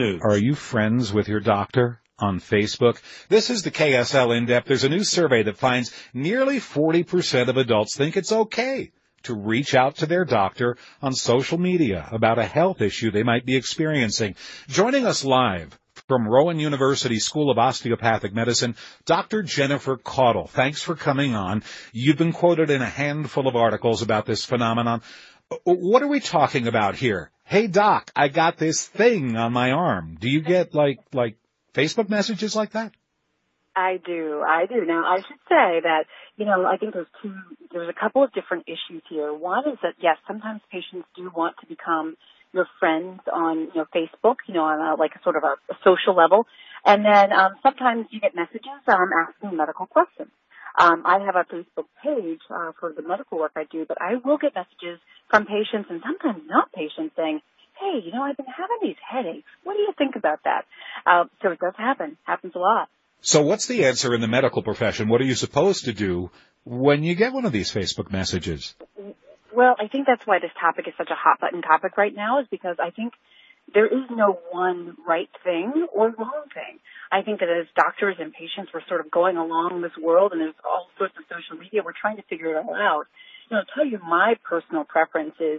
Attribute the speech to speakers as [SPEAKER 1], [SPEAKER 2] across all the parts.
[SPEAKER 1] Are you friends with your doctor on Facebook? This is the KSL In-Depth. There's a new survey that finds nearly 40% of adults think it's okay to reach out to their doctor on social media about a health issue they might be experiencing. Joining us live from Rowan University School of Osteopathic Medicine, Dr. Jennifer Caudle. Thanks for coming on. You've been quoted in a handful of articles about this phenomenon. What are we talking about here? Hey, doc, I got this thing on my arm. Do you get like Facebook messages like that?
[SPEAKER 2] I do. Now, I should say that, I think there's a couple of different issues here. One is that, yes, sometimes patients do want to become your friends on, Facebook, on a sort of a social level. And then sometimes you get messages asking medical questions. I have a Facebook page for the medical work I do, but I will get messages from patients and sometimes not patients saying, hey, I've been having these headaches. What do you think about that? So it does happen. Happens a lot.
[SPEAKER 1] So what's the answer in the medical profession? What are you supposed to do when you get one of these Facebook messages?
[SPEAKER 2] Well, I think that's why this topic is such a hot-button topic right now, is because I think there is no one right thing or wrong thing. I think that as doctors and patients, we're sort of going along this world, and there's all sorts of social media. We're trying to figure it all out. I'll tell you my personal preference is,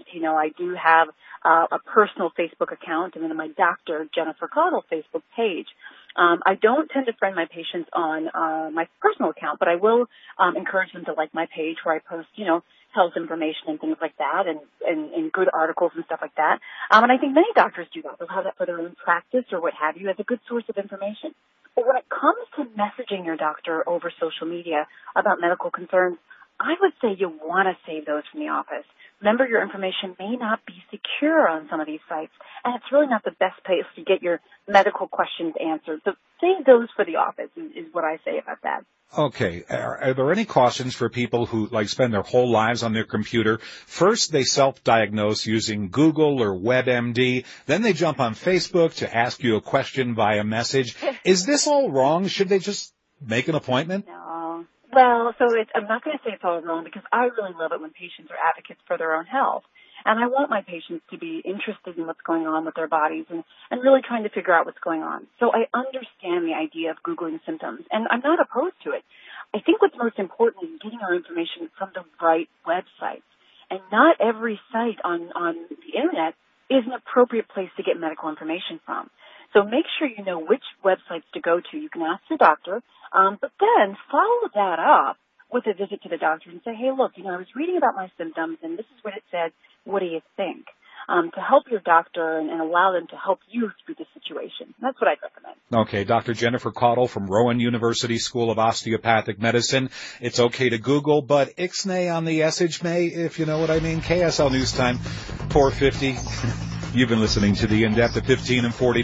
[SPEAKER 2] I do have a personal Facebook account and then my Dr. Jennifer Caudle Facebook page. I don't tend to friend my patients on my personal account, but I will encourage them to like my page where I post, health information and things like that and good articles and stuff like that. And I think many doctors do that. They'll have that for their own practice or what have you as a good source of information. But when it comes to messaging your doctor over social media about medical concerns, I would say you want to save those from the office. Remember, your information may not be secure on some of these sites, and it's really not the best place to get your medical questions answered. So save those for the office is what I say about that.
[SPEAKER 1] Okay. Are there any cautions for people who spend their whole lives on their computer? First, they self-diagnose using Google or WebMD. Then they jump on Facebook to ask you a question via message. Is this all wrong? Should they just make an appointment?
[SPEAKER 2] No. Well, I'm not going to say it's all wrong because I really love it when patients are advocates for their own health. And I want my patients to be interested in what's going on with their bodies and really trying to figure out what's going on. So I understand the idea of Googling symptoms, and I'm not opposed to it. I think what's most important is getting our information from the right websites. And not every site on the Internet is an appropriate place to get medical information from. So make sure you know which websites to go to. You can ask your doctor, but then follow that up with a visit to the doctor and say, hey, look, I was reading about my symptoms, and this is what it said. What do you think? To help your doctor and allow them to help you through the situation. That's what I'd recommend.
[SPEAKER 1] Okay, Dr. Jennifer Caudle from Rowan University School of Osteopathic Medicine. It's okay to Google, but ixnay on the SHMay, if you know what I mean. KSL News Time, 4:50. You've been listening to The In-Depth at 15 and 40.